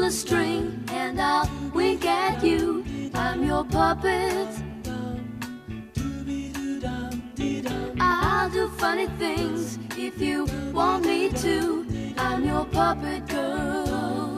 a string and I'll wink at you. I'm your puppet. I'll do funny things if you want me to. I'm your puppet girl.